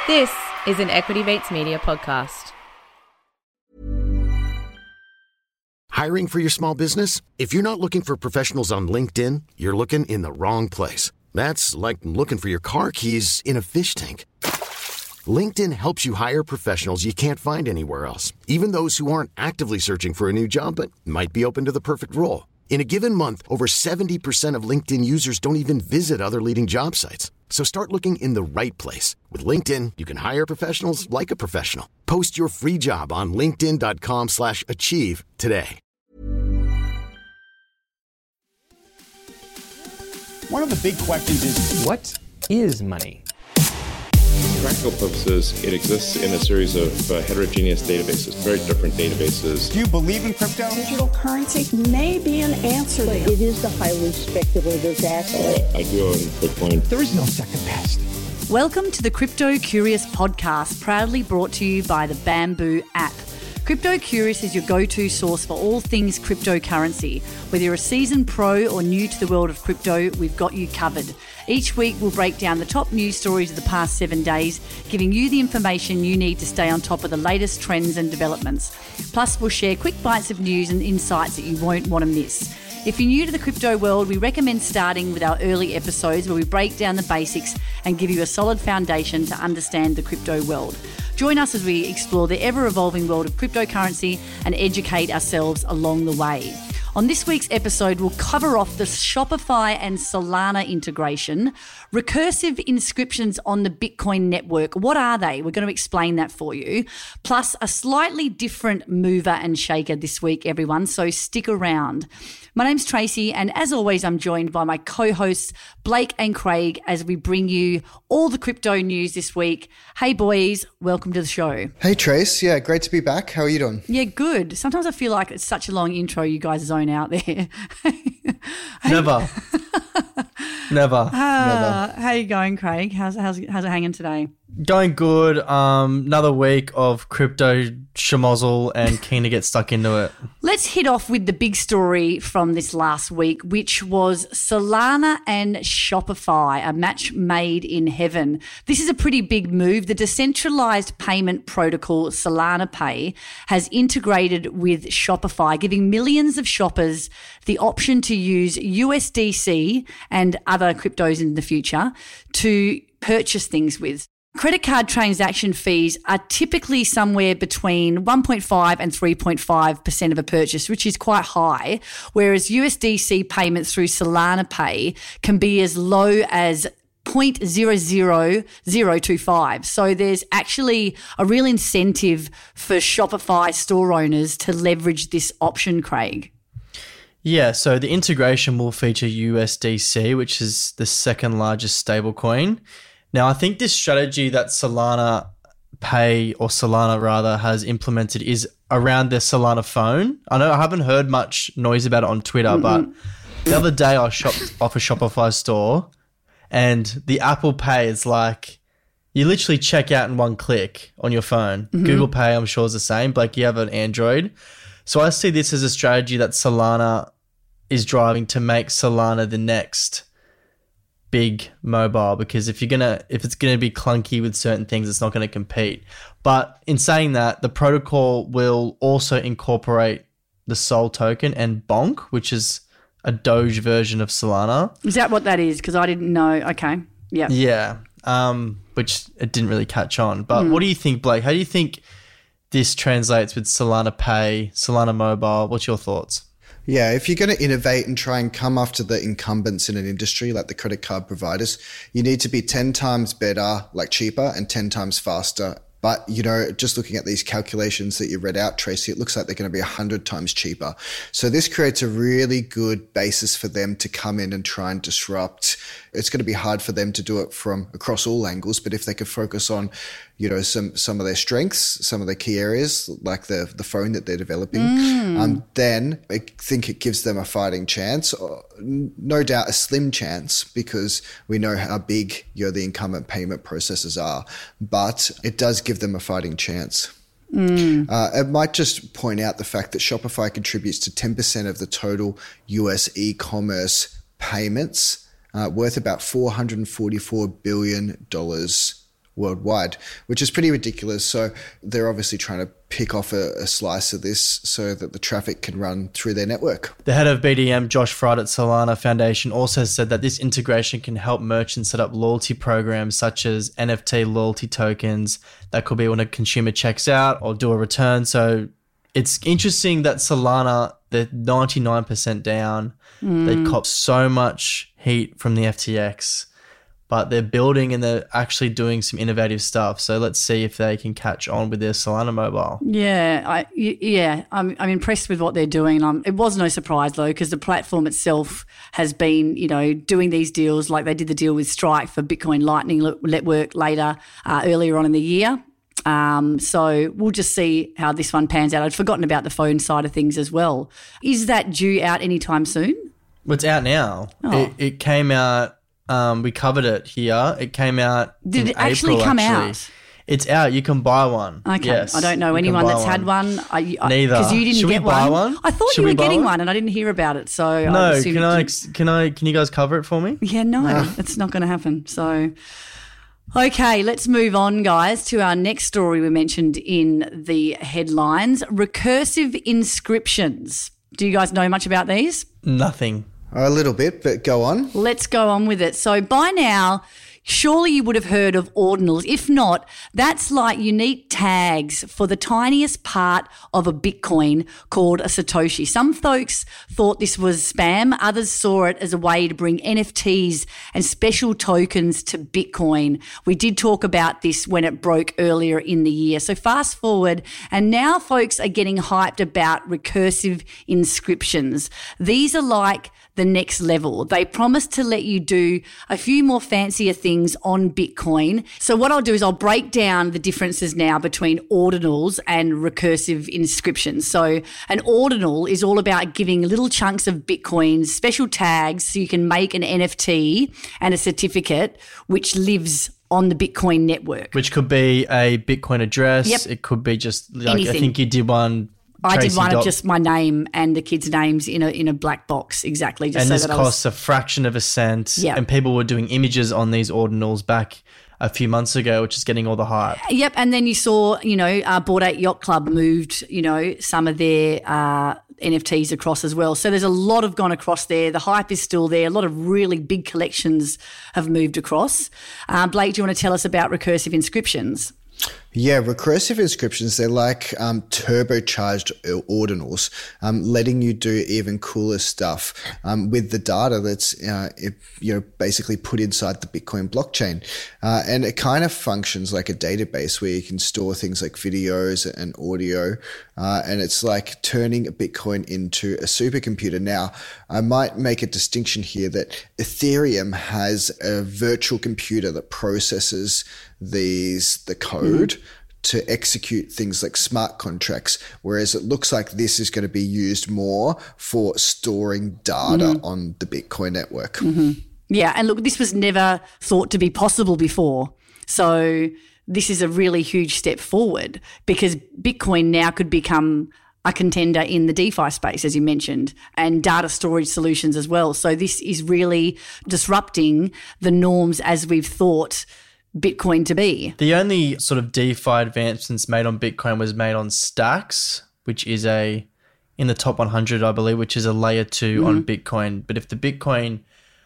This is an Equity Mates Media podcast. Hiring for your small business? If you're not looking for professionals on LinkedIn, you're looking in the wrong place. That's like looking for your car keys in a fish tank. LinkedIn helps you hire professionals you can't find anywhere else, even those who aren't actively searching for a new job but might be open to the perfect role. In a given month, over 70% of LinkedIn users don't even visit other leading job sites. So start looking in the right place. With LinkedIn, you can hire professionals like a professional. Post your free job on linkedin.com/achieve today. One of the big questions is, what is money? For practical purposes, it exists in a series of heterogeneous databases, very different databases. Do you believe in crypto? Digital currency may be an answer. It is the highly speculative asset. I do own Bitcoin. There is no second best. Welcome to the Crypto Curious podcast, proudly brought to you by the Bamboo app. Crypto Curious is your go-to source for all things cryptocurrency. Whether you're a seasoned pro or new to the world of crypto, we've got you covered. Each week, we'll break down the top news stories of the past 7 days, giving you the information you need to stay on top of the latest trends and developments. Plus, we'll share quick bites of news and insights that you won't want to miss. If you're new to the crypto world, we recommend starting with our early episodes where we break down the basics and give you a solid foundation to understand the crypto world. Join us as we explore the ever-evolving world of cryptocurrency and educate ourselves along the way. On this week's episode, we'll cover off the Shopify and Solana integration, recursive inscriptions on the Bitcoin network. What are they? We're going to explain that for you. Plus, a slightly different mover and shaker this week, everyone, so stick around. My name's Tracy, and as always, I'm joined by my co-hosts, Blake and Craig, as we bring you all the crypto news this week. Hey, boys, welcome to the show. Hey, Trace. Yeah, great to be back. How are you doing? Yeah, good. Sometimes I feel like it's such a long intro you guys zone out there. Never. Never. How you going, Craig? How's it hanging today? Going good. Another week of crypto schmozzle and keen to get stuck into it. Let's hit off with the big story from this last week, which was Solana and Shopify, a match made in heaven. This is a pretty big move. The decentralized payment protocol Solana Pay has integrated with Shopify, giving millions of shoppers the option to use USDC and other cryptos in the future to purchase things with. Credit card transaction fees are typically somewhere between 1.5 and 3.5% of a purchase, which is quite high, whereas USDC payments through Solana Pay can be as low as 0.00025. So there's actually a real incentive for Shopify store owners to leverage this option, Craig. Yeah, so the integration will feature USDC, which is the second largest stablecoin. Now, I think this strategy that Solana Pay, or Solana rather, has implemented is around their Solana phone. I know I haven't heard much noise about it on Twitter, but the other day I shopped off a Shopify store and the Apple Pay is like, you literally check out in one click on your phone. Google Pay, I'm sure, is the same, but like you have an Android. So I see this as a strategy that Solana is driving to make Solana the next big mobile, because if it's gonna be clunky with certain things, it's not gonna compete. But in saying that, the protocol will also incorporate the Sol token and Bonk, which is a Doge version of Solana. Is that what that is? Because I didn't know. Okay. Yeah. Yeah. Which it didn't really catch on. But what do you think, Blake? How do you think this translates with Solana Pay, Solana Mobile? What's your thoughts? Yeah, if you're going to innovate and try and come after the incumbents in an industry like the credit card providers, you need to be 10 times better, like cheaper, and 10 times faster. But, you know, just looking at these calculations that you read out, Tracy, it looks like they're going to be 100 times cheaper. So this creates a really good basis for them to come in and try and disrupt. It's going to be hard for them to do it from across all angles, but if they could focus on, you know, some of their strengths, some of their key areas, like the phone that they're developing, then I think it gives them a fighting chance. No doubt a slim chance, because we know how big, you know, the incumbent payment processors are, but it does give them a fighting chance. It might just point out the fact that Shopify contributes to 10% of the total US e-commerce payments, worth about $444 billion worldwide, which is pretty ridiculous. So they're obviously trying to pick off a slice of this so that the traffic can run through their network. The head of BDM, Josh Fried at Solana Foundation, also said that this integration can help merchants set up loyalty programs such as NFT loyalty tokens that could be when a consumer checks out or do a return. So it's interesting that Solana, they're 99% down. They cop so much heat from the FTX, but they're building and they're actually doing some innovative stuff. So let's see if they can catch on with their Solana mobile. I'm impressed with what they're doing. It was no surprise though, because the platform itself has been, doing these deals. Like they did the deal with Strike for Bitcoin Lightning Network earlier on in the year. So we'll just see how this one pans out. I'd forgotten about the phone side of things as well. Is that due out anytime soon? Well, it's out now. Oh. It came out. We covered it here. It came out. Did it actually come out? It's out. You can buy one. Okay. Yes, I don't know anyone that's had one. Neither. Because you didn't Should get we buy one. one? I thought you were getting one and I didn't hear about it. So no. I Can you guys cover it for me? Yeah, no, it's not going to happen. So. Okay, let's move on, guys, to our next story we mentioned in the headlines. Recursive inscriptions. Do you guys know much about these? Nothing. A little bit, but go on. Let's go on with it. So by now, surely you would have heard of ordinals. If not, that's like unique tags for the tiniest part of a Bitcoin called a Satoshi. Some folks thought this was spam. Others saw it as a way to bring NFTs and special tokens to Bitcoin. We did talk about this when it broke earlier in the year. So fast forward, and now folks are getting hyped about recursive inscriptions. These are like the next level. They promise to let you do a few more fancier things on Bitcoin. So what I'll do is I'll break down the differences now between ordinals and recursive inscriptions. So an ordinal is all about giving little chunks of Bitcoin special tags so you can make an NFT and a certificate which lives on the Bitcoin network. Which could be a Bitcoin address. Yep. It could be just like anything. I think you did one. I did one of just my name and the kids' names in a black box, exactly. Just and so this that costs a fraction of a cent. Yep. And people were doing images on these ordinals back a few months ago, which is getting all the hype. Yep, and then you saw, Bored Ape Yacht Club moved, some of their NFTs across as well. So there's a lot of gone across there. The hype is still there. A lot of really big collections have moved across. Blake, do you want to tell us about recursive inscriptions? Yeah, recursive inscriptions, they're like turbocharged ordinals, letting you do even cooler stuff with the data that's basically put inside the Bitcoin blockchain. And it kind of functions like a database where you can store things like videos and audio. And it's like turning a Bitcoin into a supercomputer. Now, I might make a distinction here that Ethereum has a virtual computer that processes the code to execute things like smart contracts, whereas it looks like this is going to be used more for storing data on the Bitcoin network. Yeah, and look, this was never thought to be possible before. So this is a really huge step forward because Bitcoin now could become a contender in the DeFi space, as you mentioned, and data storage solutions as well. So this is really disrupting the norms as we've thought Bitcoin to be. The only sort of DeFi advancements made on Bitcoin was made on Stacks, which is in the top 100, I believe, which is a layer 2 on Bitcoin. But if the Bitcoin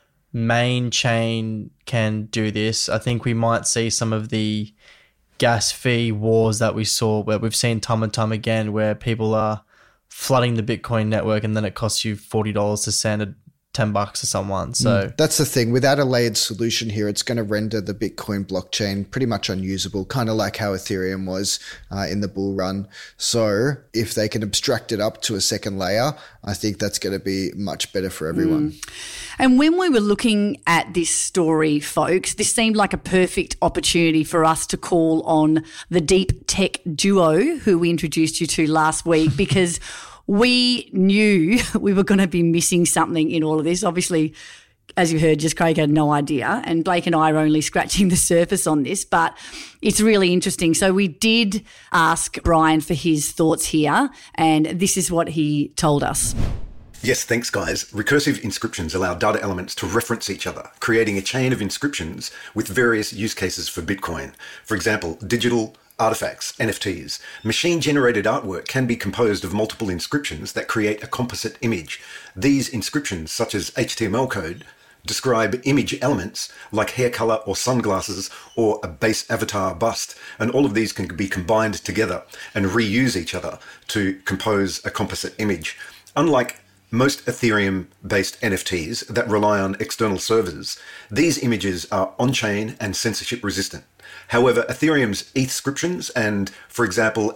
main chain can do this, I think we might see some of the gas fee wars that we saw, where we've seen time and time again, where people are flooding the Bitcoin network and then it costs you $40 to send $10 to someone. So that's the thing. Without a layered solution here, it's going to render the Bitcoin blockchain pretty much unusable, kind of like how Ethereum was in the bull run. So if they can abstract it up to a second layer, I think that's going to be much better for everyone. And when we were looking at this story, folks, this seemed like a perfect opportunity for us to call on the deep tech duo who we introduced you to last week because we knew we were going to be missing something in all of this. Obviously, as you heard, just Craig had no idea, and Blake and I are only scratching the surface on this, but it's really interesting. So we did ask Brian for his thoughts here, and this is what he told us. Yes, thanks guys. Recursive inscriptions allow data elements to reference each other, creating a chain of inscriptions with various use cases for Bitcoin. For example, digital artifacts, NFTs. Machine-generated artwork can be composed of multiple inscriptions that create a composite image. These inscriptions, such as HTML code, describe image elements like hair color or sunglasses or a base avatar bust, and all of these can be combined together and reuse each other to compose a composite image. Unlike most Ethereum-based NFTs that rely on external servers, these images are on-chain and censorship-resistant. However, Ethereum's ETHscriptions and, for example,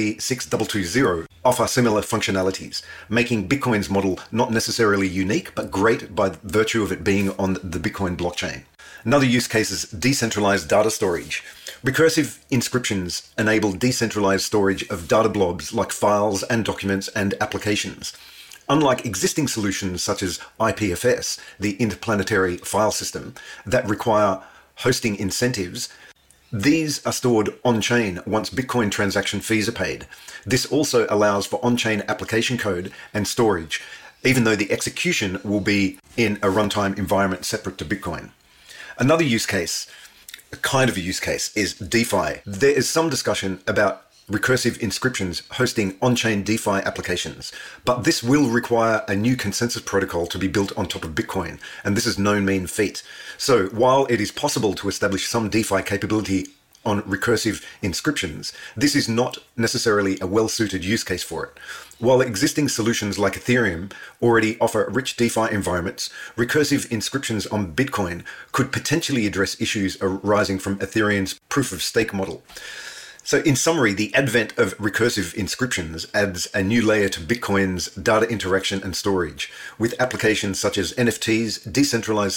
ERC-6220 offer similar functionalities, making Bitcoin's model not necessarily unique, but great by virtue of it being on the Bitcoin blockchain. Another use case is decentralized data storage. Recursive inscriptions enable decentralized storage of data blobs like files and documents and applications. Unlike existing solutions such as IPFS, the Interplanetary File System, that require hosting incentives, these are stored on-chain once Bitcoin transaction fees are paid. This also allows for on-chain application code and storage, even though the execution will be in a runtime environment separate to Bitcoin. Another use case, a kind of a use case, is DeFi. There is some discussion about recursive inscriptions hosting on-chain DeFi applications, but this will require a new consensus protocol to be built on top of Bitcoin, and this is no mean feat. So while it is possible to establish some DeFi capability on recursive inscriptions, this is not necessarily a well-suited use case for it. While existing solutions like Ethereum already offer rich DeFi environments, recursive inscriptions on Bitcoin could potentially address issues arising from Ethereum's proof-of-stake model. So in summary, the advent of recursive inscriptions adds a new layer to Bitcoin's data interaction and storage, with applications such as NFTs, decentralized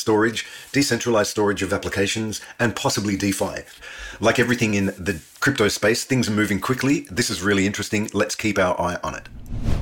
storage of applications, and possibly DeFi. Like everything in the crypto space, things are moving quickly. This is really interesting. Let's keep our eye on it.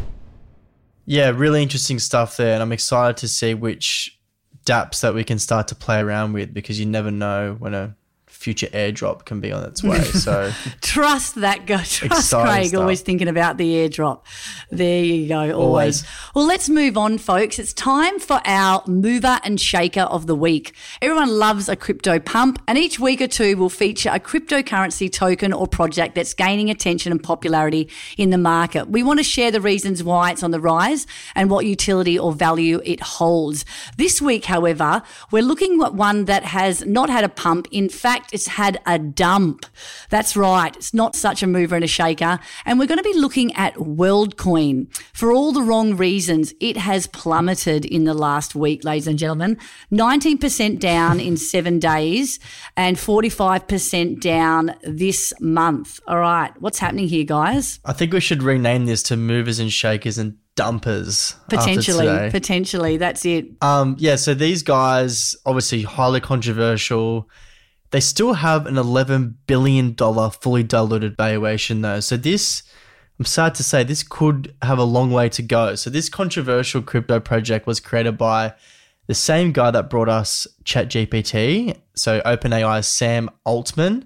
Yeah, really interesting stuff there, and I'm excited to see which dApps that we can start to play around with, because you never know when a future airdrop can be on its way. So trust that guy. Trust Craig, stuff. always thinking about the airdrop. There you go, always. Well, let's move on, folks. It's time for our mover and shaker of the week. Everyone loves a crypto pump, and each week or two will feature a cryptocurrency token or project that's gaining attention and popularity in the market. We want to share the reasons why it's on the rise and what utility or value it holds. This week, however, we're looking at one that has not had a pump. In fact, it's had a dump. That's right. It's not such a mover and a shaker. And we're going to be looking at WorldCoin. For all the wrong reasons, it has plummeted in the last week, ladies and gentlemen. 19% down in 7 days and 45% down this month. All right. What's happening here, guys? I think we should rename this to movers and shakers and dumpers. Potentially. That's it. Yeah, so these guys, obviously highly controversial. They still have an $11 billion fully diluted valuation though. So this, I'm sad to say, this could have a long way to go. So this controversial crypto project was created by the same guy that brought us ChatGPT. So OpenAI's Sam Altman.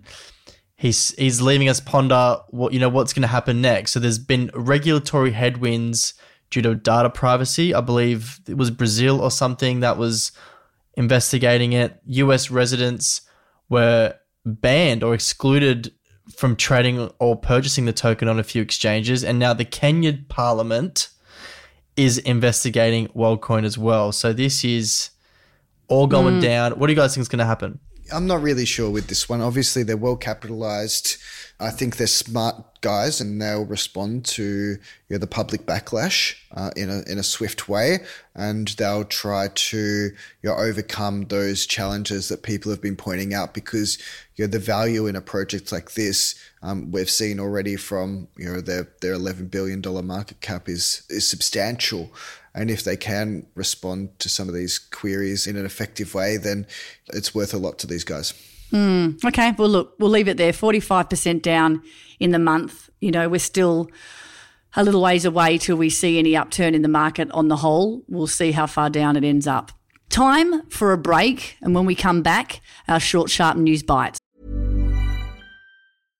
He's leaving us ponder what's going to happen next. So there's been regulatory headwinds due to data privacy. I believe it was Brazil or something that was investigating it. US residents were banned or excluded from trading or purchasing the token on a few exchanges. And now the Kenyan parliament is investigating WorldCoin as well. So this is all going down. What do you guys think is going to happen? I'm not really sure with this one. Obviously, they're well capitalized. I think they're smart guys, and they'll respond to the public backlash in a swift way, and they'll try to overcome those challenges that people have been pointing out. Because the value in a project like this, we've seen already from their $11 billion market cap is substantial. And if they can respond to some of these queries in an effective way, then it's worth a lot to these guys. Okay. Well, look, we'll leave it there. 45% down in the month. We're still a little ways away till we see any upturn in the market on the whole. We'll see how far down it ends up. Time for a break. And when we come back, our short, sharp news bites.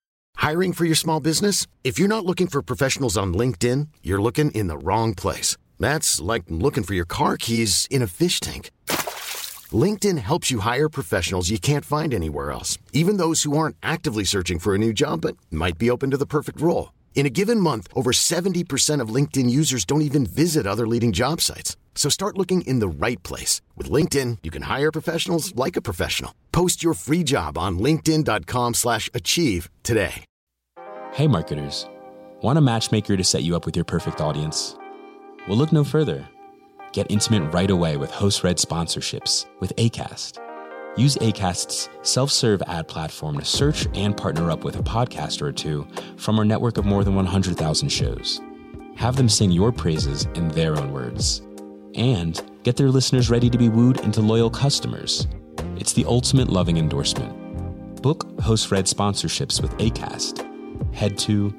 Hiring for your small business? If you're not looking for professionals on LinkedIn, you're looking in the wrong place. That's like looking for your car keys in a fish tank. LinkedIn helps you hire professionals you can't find anywhere else, even those who aren't actively searching for a new job but might be open to the perfect role. In a given month, over 70% of LinkedIn users don't even visit other leading job sites. So start looking in the right place. With LinkedIn, you can hire professionals like a professional. Post your free job on linkedin.com/achieve today. Hey marketers, want a matchmaker to set you up with your perfect audience? Well, look no further. Get intimate right away with host-read sponsorships with Acast. Use Acast's self-serve ad platform to search and partner up with a podcaster or two from our network of more than 100,000 shows. Have them sing your praises in their own words. And get their listeners ready to be wooed into loyal customers. It's the ultimate loving endorsement. Book host-read sponsorships with Acast. Head to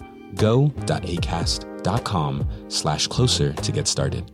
go.acast.com/closer to get started.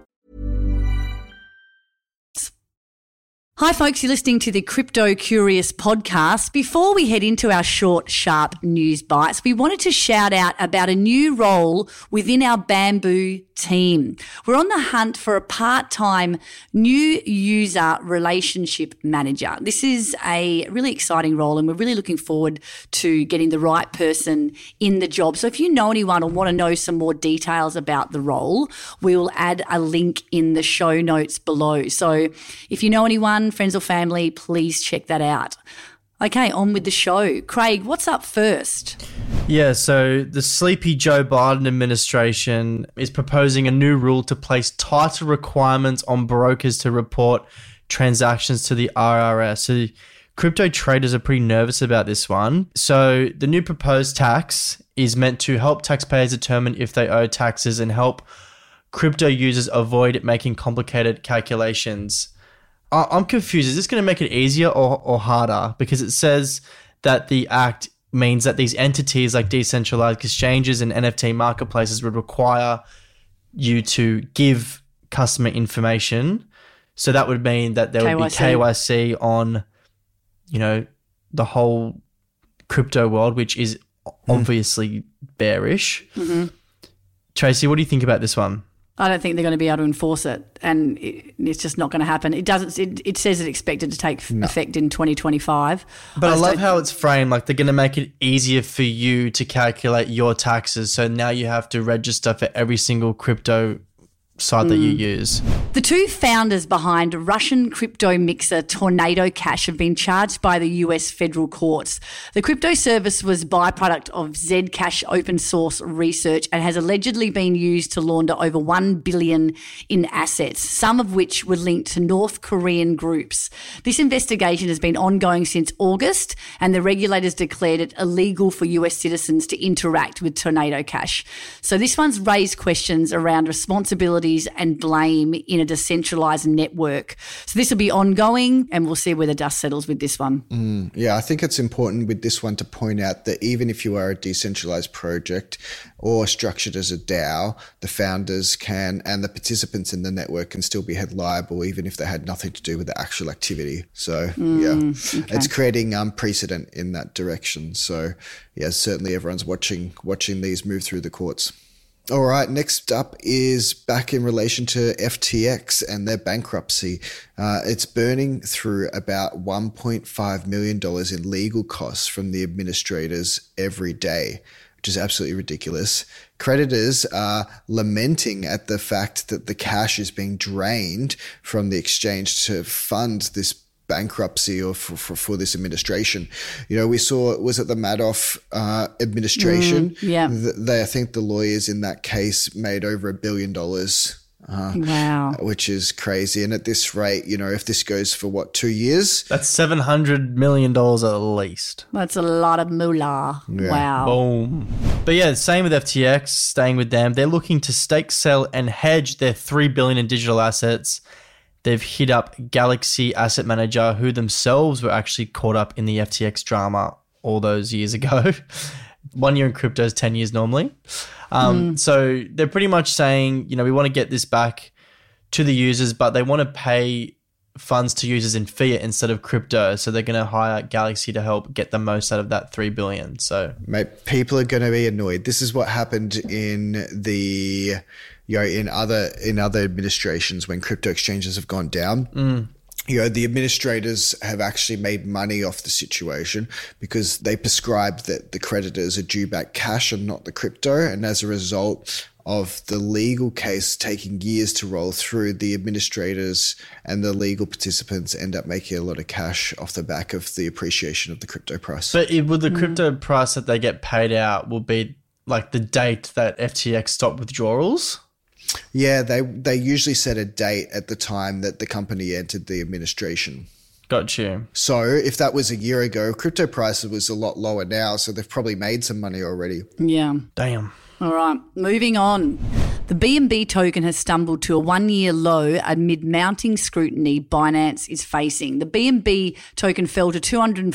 Hi folks, you're listening to the Crypto Curious podcast. Before we head into our short, sharp news bites, we wanted to shout out about a new role within our Bamboo team. We're on the hunt for a part-time new user relationship manager. This is a really exciting role and we're really looking forward to getting the right person in the job. So if you know anyone or want to know some more details about the role, we'll add a link in the show notes below. So if you know anyone, friends or family, please check that out. Okay, on with the show. Craig, what's up first? Yeah, so the sleepy Joe Biden administration is proposing a new rule to place tighter requirements on brokers to report transactions to the IRS. So crypto traders are pretty nervous about this one. So the new proposed tax is meant to help taxpayers determine if they owe taxes and help crypto users avoid making complicated calculations. I'm confused. Is this going to make it easier or harder? Because it says that the act means that these entities like decentralized exchanges and NFT marketplaces would require you to give customer information. So that would mean that there would be KYC on, you know, the whole crypto world, which is obviously bearish. Mm-hmm. Tracy, what do you think about this one? I don't think they're going to be able to enforce it, and it's just not going to happen. It doesn't. It says it's expected to take effect in 2025. But I love how it's framed. Like they're going to make it easier for you to calculate your taxes. So now you have to register for every single crypto site that you use. The two founders behind Russian crypto mixer Tornado Cash have been charged by the US federal courts. The crypto service was byproduct of Zcash open source research and has allegedly been used to launder over $1 billion in assets, some of which were linked to North Korean groups. This investigation has been ongoing since August, and the regulators declared it illegal for US citizens to interact with Tornado Cash. So this one's raised questions around responsibility and blame in a decentralized network. So this will be ongoing and we'll see where the dust settles with this one. Yeah, I think it's important with this one to point out that even if you are a decentralized project or structured as a DAO, the founders can and the participants in the network can still be held liable even if they had nothing to do with the actual activity. So it's creating precedent in that direction. So yeah, certainly everyone's watching these move through the courts. All right, next up is back in relation to FTX and their bankruptcy. It's burning through about $1.5 million in legal costs from the administrators every day, which is absolutely ridiculous. Creditors are lamenting at the fact that the cash is being drained from the exchange to fund this bankruptcy or for this administration. You know, we saw, was it the Madoff administration? Yeah. I think the lawyers in that case made over $1 billion. Wow. Which is crazy. And at this rate, you know, if this goes for 2 years? That's $700 million at least. That's a lot of moolah. Yeah. Wow. Boom. But yeah, same with FTX, staying with them. They're looking to stake, sell and hedge their $3 billion in digital assets. They've hit up Galaxy Asset Manager, who themselves were actually caught up in the FTX drama all those years ago. 1 year in crypto is 10 years normally. So they're pretty much saying, you know, we want to get this back to the users, but they want to pay funds to users in fiat instead of crypto. So they're going to hire Galaxy to help get the most out of that $3 billion. So, mate, people are going to be annoyed. This is what happened in the, in other administrations when crypto exchanges have gone down. The administrators have actually made money off the situation because they prescribed that the creditors are due back cash and not the crypto. And as a result of the legal case taking years to roll through, the administrators and the legal participants end up making a lot of cash off the back of the appreciation of the crypto price. But would the crypto price that they get paid out will be like the date that FTX stopped withdrawals? Yeah, they usually set a date at the time that the company entered the administration. Got you. So if that was a year ago, crypto price was a lot lower now, so they've probably made some money already. Yeah. Damn. All right, moving on. The BNB token has stumbled to a one-year low amid mounting scrutiny Binance is facing. The BNB token fell to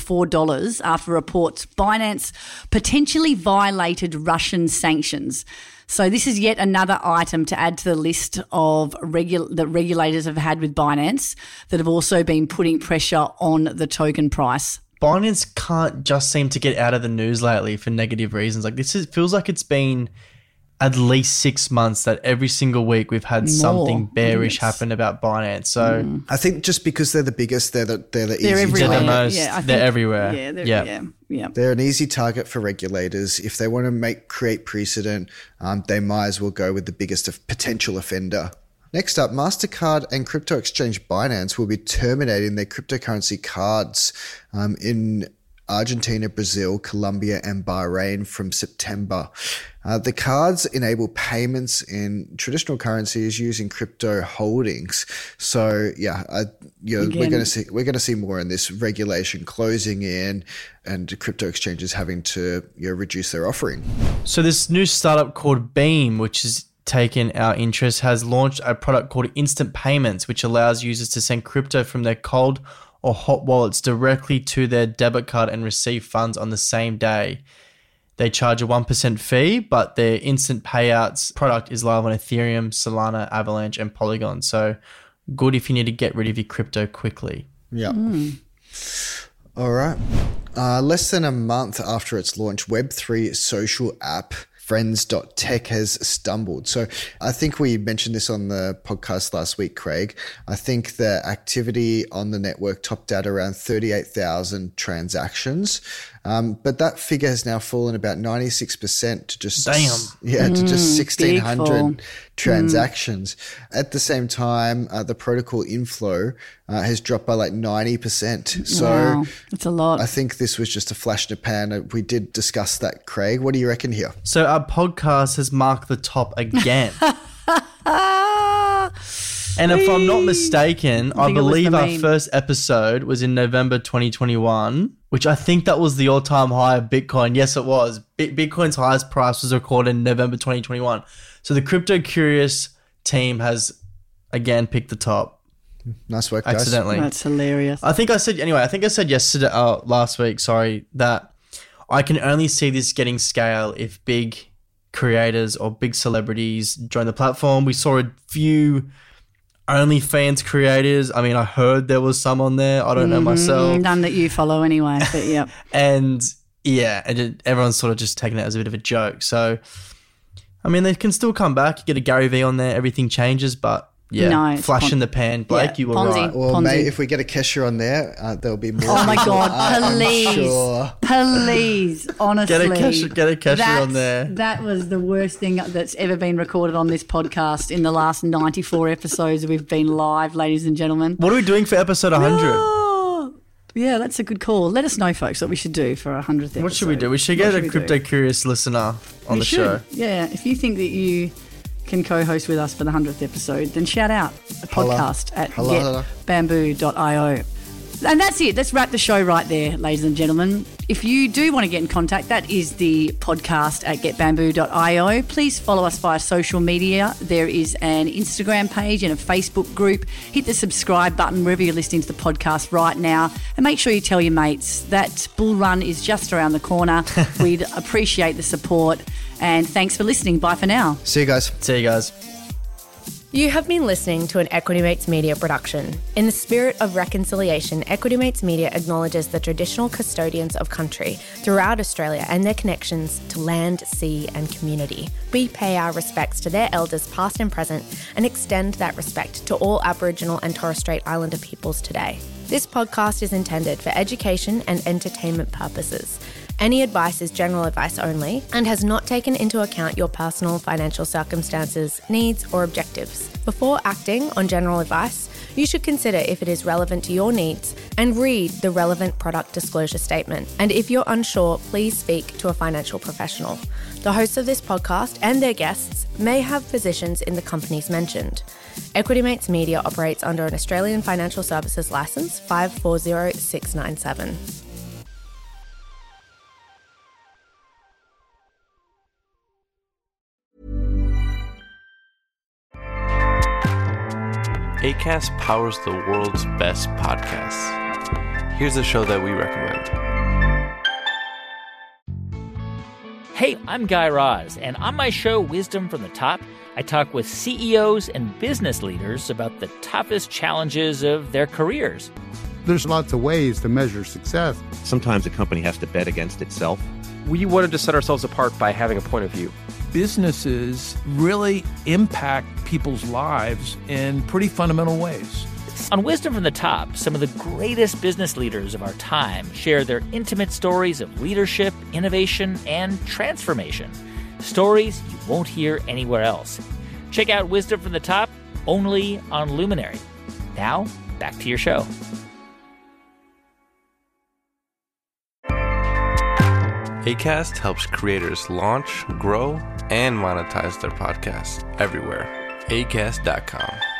$204 after reports Binance potentially violated Russian sanctions. So this is yet another item to add to the list of that regulators have had with Binance that have also been putting pressure on the token price. Binance can't just seem to get out of the news lately for negative reasons. Like feels like it's been at least 6 months that every single week we've had something bearish happen about Binance. So I think just because they're the biggest, they're the easy everywhere. They're the most. Yeah, they're everywhere. Yeah. They're an easy target for regulators. If they want to create precedent, they might as well go with the biggest potential offender. Next up, MasterCard and crypto exchange Binance will be terminating their cryptocurrency cards in Argentina, Brazil, Colombia, and Bahrain from September. The cards enable payments in traditional currencies using crypto holdings. So, we're going to see more in this regulation closing in and crypto exchanges having to reduce their offering. So this new startup called Beam, which is taken our interest, has launched a product called Instant Payments, which allows users to send crypto from their cold or hot wallets directly to their debit card and receive funds on the same day. They charge a 1% fee, but their instant payouts product is live on Ethereum, Solana, Avalanche, and Polygon. So good if you need to get rid of your crypto quickly. Yeah. All right. Less than a month after its launch, Web3 social app Friends.tech has stumbled. So I think we mentioned this on the podcast last week, Craig. I think the activity on the network topped out around 38,000 transactions. But that figure has now fallen about 96% to just 1,600 transactions. At the same time, the protocol inflow has dropped by like 90%. So wow, that's a lot. I think this was just a flash in the pan. We did discuss that, Craig. What do you reckon here? So our podcast has marked the top again. And if I'm not mistaken, I believe our first episode was in November 2021, which I think that was the all-time high of Bitcoin. Yes, it was. Bitcoin's highest price was recorded in November 2021. So the Crypto Curious team has, again, picked the top. Nice work, guys. Accidentally. That's hilarious. I think I said yesterday, last week, that I can only see this getting scale if big creators or big celebrities join the platform. We saw a few OnlyFans creators. I mean, I heard there was some on there. I don't know myself. None that you follow anyway, but yeah. And everyone's sort of just taking it as a bit of a joke. So, I mean, they can still come back. You get a Gary Vee on there, everything changes, but flash in the pan. Blake, you were right. Well, mate, if we get a Kesha on there, there'll be more. Oh my God, please. Sure. Please, honestly. Get a Kesha on there. That was the worst thing that's ever been recorded on this podcast in the last 94 episodes we've been live, ladies and gentlemen. What are we doing for episode 100? Oh, yeah, that's a good call. Let us know, folks, what we should do for our 100th episode. What should we do? We should get a Crypto Curious listener on the show. Yeah, if you think that you can co-host with us for the 100th episode, then shout out a podcast at getbamboo.io. And that's it. Let's wrap the show right there, ladies and gentlemen. If you do want to get in contact, that is the podcast at getbamboo.io. Please follow us via social media. There is an Instagram page and a Facebook group. Hit the subscribe button wherever you're listening to the podcast right now. And make sure you tell your mates that bull run is just around the corner. We'd appreciate the support. And thanks for listening. Bye for now. See you guys. You have been listening to an Equity Mates Media production. In the spirit of reconciliation, Equity Mates Media acknowledges the traditional custodians of country throughout Australia and their connections to land, sea and community. We pay our respects to their elders past and present and extend that respect to all Aboriginal and Torres Strait Islander peoples today. This podcast is intended for education and entertainment purposes. Any advice is general advice only and has not taken into account your personal financial circumstances, needs, or objectives. Before acting on general advice, you should consider if it is relevant to your needs and read the relevant product disclosure statement. And if you're unsure, please speak to a financial professional. The hosts of this podcast and their guests may have positions in the companies mentioned. Equity Mates Media operates under an Australian Financial Services Licence 540697. Acast powers the world's best podcasts. Here's a show that we recommend. Hey, I'm Guy Raz, and on my show, Wisdom from the Top, I talk with CEOs and business leaders about the toughest challenges of their careers. There's lots of ways to measure success. Sometimes a company has to bet against itself. We wanted to set ourselves apart by having a point of view. Businesses really impact people's lives in pretty fundamental ways. On Wisdom from the Top, some of the greatest business leaders of our time share their intimate stories of leadership, innovation, and transformation. Stories you won't hear anywhere else. Check out Wisdom from the Top only on Luminary. Now, back to your show. Acast helps creators launch, grow, and monetize their podcasts everywhere. Acast.com.